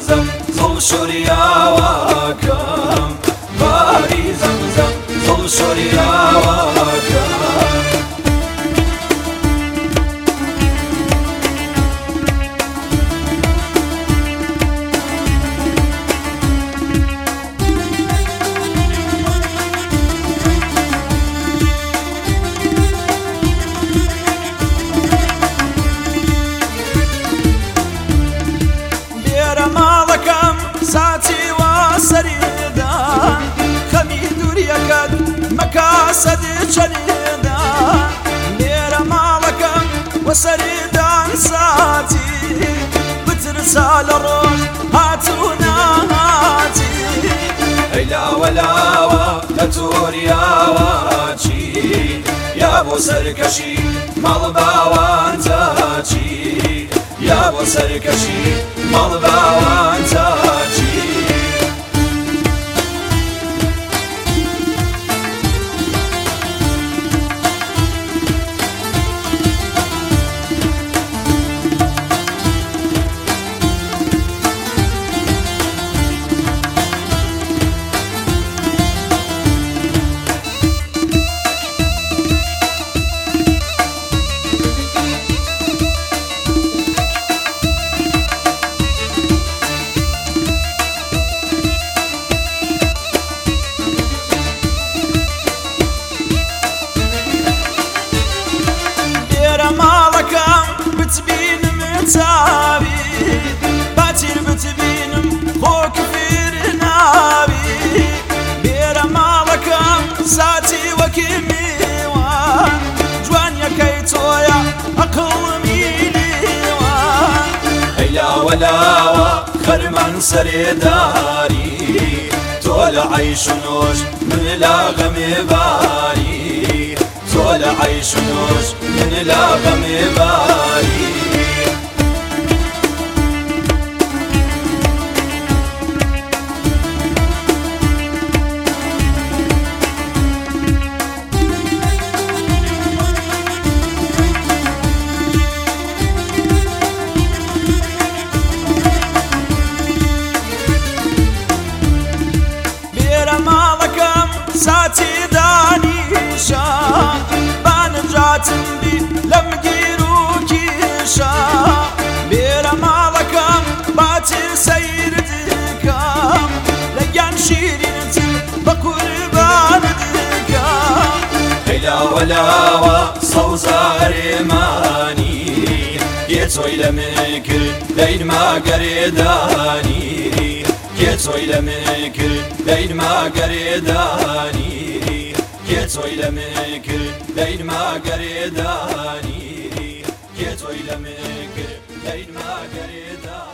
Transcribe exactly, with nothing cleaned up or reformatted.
زمزم زڵ شۆریاوەکەم باری زەمزەم زڵ شۆریاوەکەم ساتی وا سەریدان خەمی دووریەکەت مەکە سەدی چەلیدان لێرە ماڵەکەم وە سەریدان ساتی بترسا لە ڕۆژ هاتوو ناهاتی ئەی لاوە لاوە لە تۆریاوە چی یا بۆ سەرکەشی ماڵ باوان چی یا بۆ سەرکەشی ماڵ باوان چی بتبینم چاوی باتیر بتبینم خۆک فێر ناوی بێرە ماڵەکەم ساتی وەکی میوان جوانیەکەی تۆیە عەقڵمی لیوان ئەی لاوە لاوە خەرمان سەرێداری تۆ لە عەیش و نۆش من لا غەمێ باری تۆ لە عەیش و نۆش من لا غەمێ باری ساتی دانیشا بانجاتم بی لەم گیر و کیشا بێرە ماڵەکەم باتر سەیر دکەم لەگیان شیرینتر بە قوربان دکەم ئەی لاوە لاوە سەوزارێمانی یێتۆی لە من کرد دەیرما گەرێدانی یێتۆی لە من کرد دەیرما گەرێدانی یێتۆی لە من کرد دەیرما گەرێدانی یێتۆی لە من کرد دەیرما گەرێدانی